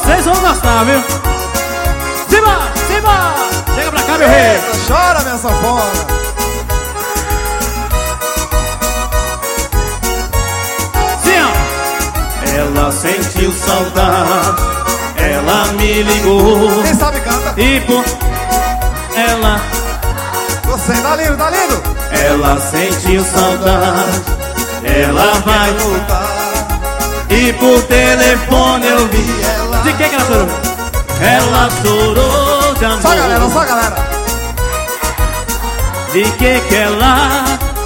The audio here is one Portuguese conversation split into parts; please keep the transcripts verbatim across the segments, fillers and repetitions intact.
Vocês vão gostar, viu? Simba, Simba! Chega pra cá, meu rei! Chora, minha sanfona! Ela sentiu saudade, ela me ligou. Quem sabe canta? E por ela, você tá lindo, tá lindo. Ela sentiu saudade, ela vai voltar. E por telefone eu vi ela. De que que ela chorou? Ela chorou de amor. Só galera, só galera. De que que ela?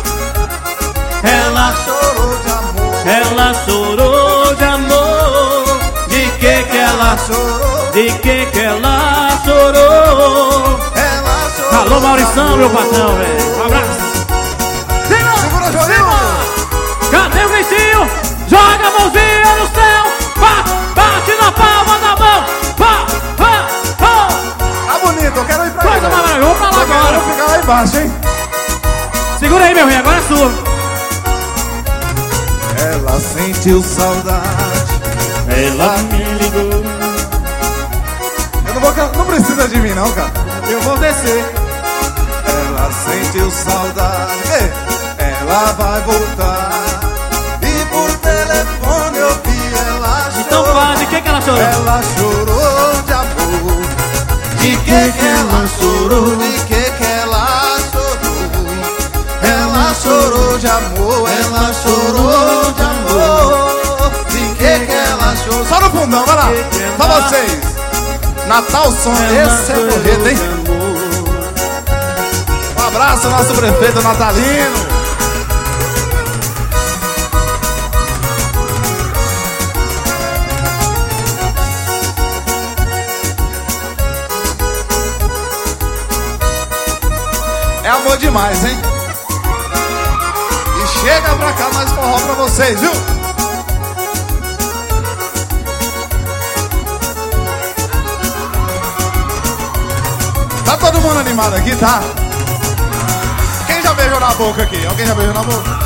Ela chorou de amor. Ela chorou de amor. De que que ela chorou? De que que ela chorou? Ela chorou. Alô, Maurição, meu patrão, velho. Um abraço. Segura, Jolinho. Cadê o gritinho? Joga a mãozinha no céu. Bate, bate na palma da mão. Pá, pá, pá. Tá bonito, eu quero ir pra Coisa maravilhosa. Vamos pra lá agora. Eu vou ficar lá embaixo, hein? Segura aí, meu rei, agora é sua. Ela sentiu saudade, ela me ligou. Eu não vou cantar, não precisa de mim não, cara. Eu vou descer. Ela sentiu saudade, ei, ela vai voltar. E por telefone eu vi ela chorar. Então fala, de que que ela chorou? Ela chorou de amor. De que que ela chorou? De que que ela chorou? Ela chorou de amor, ela chorou de amor. De que que ela chorou? Só no fundão, vai lá. Só vocês. Natal som, esse é correto, hein? Um abraço, nosso prefeito natalino. É amor demais, hein? E chega pra cá mais forró pra vocês, viu? Tá todo mundo animado aqui, tá? Quem já beijou na boca aqui? Alguém já beijou na boca?